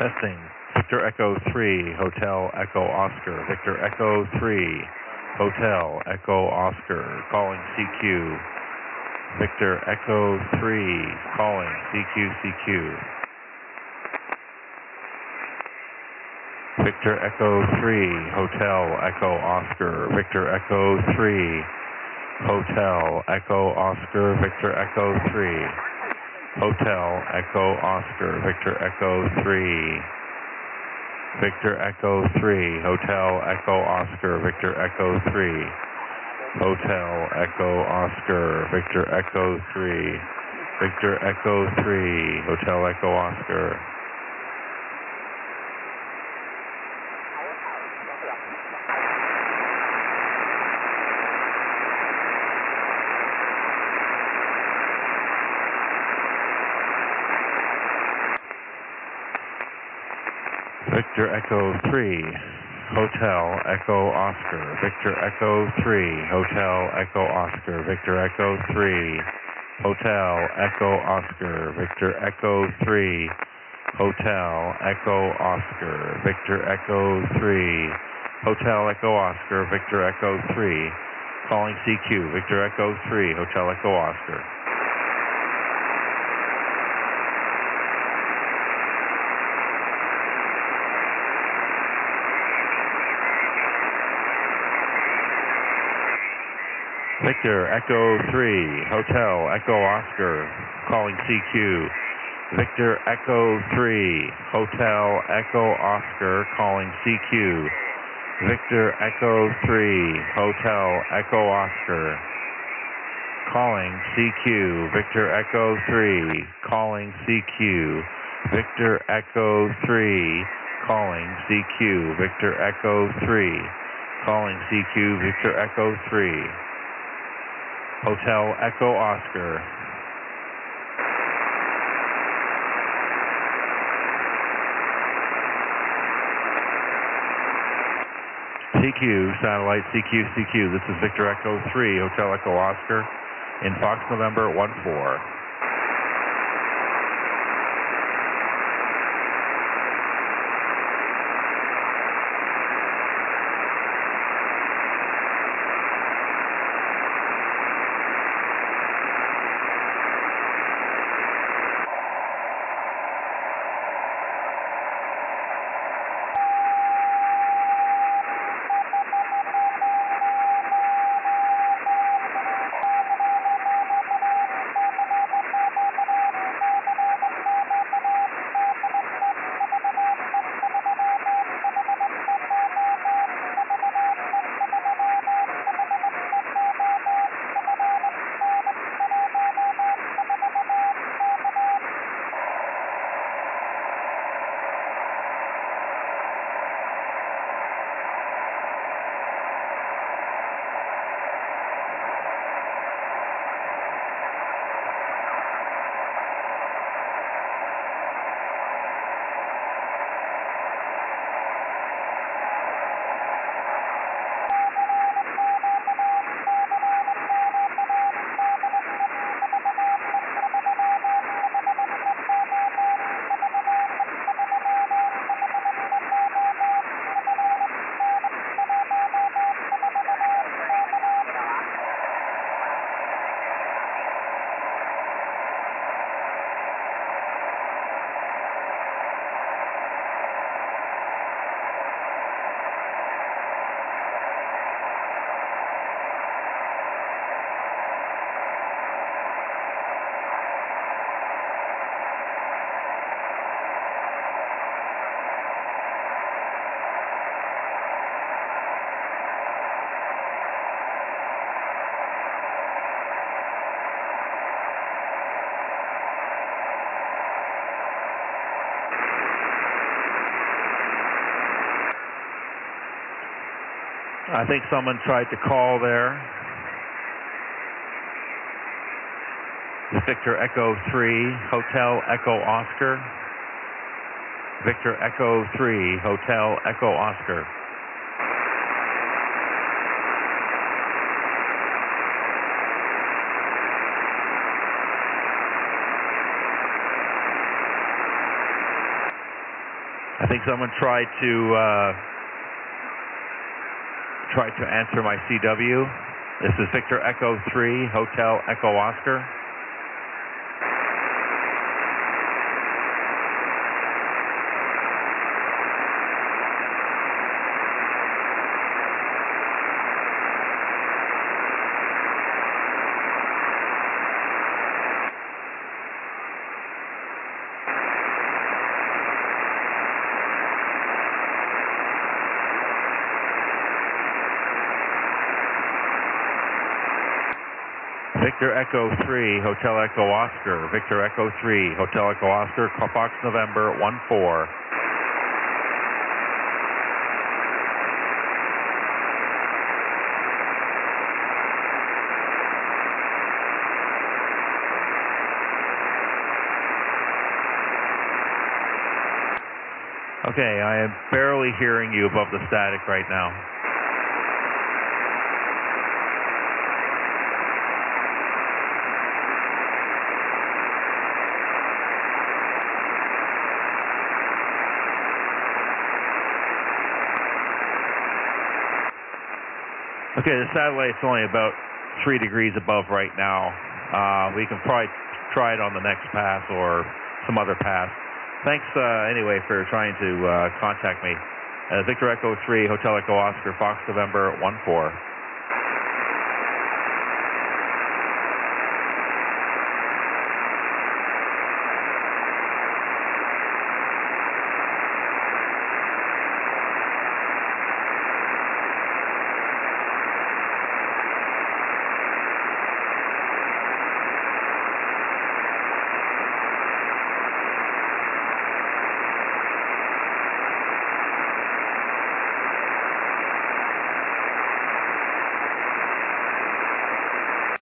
Testing. Victor Echo 3, Hotel Echo Oscar. Victor Echo 3, Hotel Echo Oscar. Calling CQ. Victor Echo 3, calling CQ. Victor Echo 3, Hotel Echo Oscar. Victor Echo 3, Hotel Echo Oscar. Victor Echo 3, Hotel Echo Oscar. Victor Echo 3, Victor Echo 3, Hotel Echo Oscar. Victor Echo 3, Hotel Echo Oscar. Victor Echo 3, Victor Echo 3, Hotel Echo Oscar. Victor Echo 3, Hotel Echo Oscar. Victor Echo 3, Hotel Echo Oscar. Victor Echo 3, Hotel Echo Oscar. Victor Echo 3, Hotel Echo Oscar. Victor Echo 3, Hotel Echo Oscar. Victor Echo 3, calling CQ. Victor Echo 3, Hotel Echo Oscar. Victor Echo 3, Hotel Echo Oscar, calling CQ. Victor Echo 3, Hotel Echo Oscar, calling CQ. Victor Echo 3, Hotel Echo Oscar, calling CQ. Victor Echo 3, calling CQ. Victor Echo 3, calling CQ. Victor Echo 3, calling CQ. Victor Echo 3. Hotel Echo Oscar. CQ, satellite CQ. This is Victor Echo 3, Hotel Echo Oscar in Fox November 14. I think someone tried to call there. Victor Echo 3, Hotel Echo Oscar. Victor Echo 3, Hotel Echo Oscar. I think someone tried to answer my CW. This is Victor Echo 3, Hotel Echo Oscar. Victor Echo 3, Hotel Echo Oscar. Victor Echo 3, Hotel Echo Oscar, Fox November 14. Okay, I am barely hearing you above the static right now. Okay, the satellite's only about 3 degrees above right now. We can probably try it on the next pass or some other pass. Thanks anyway for trying to contact me. Victor Echo 3, Hotel Echo Oscar, Fox November 14.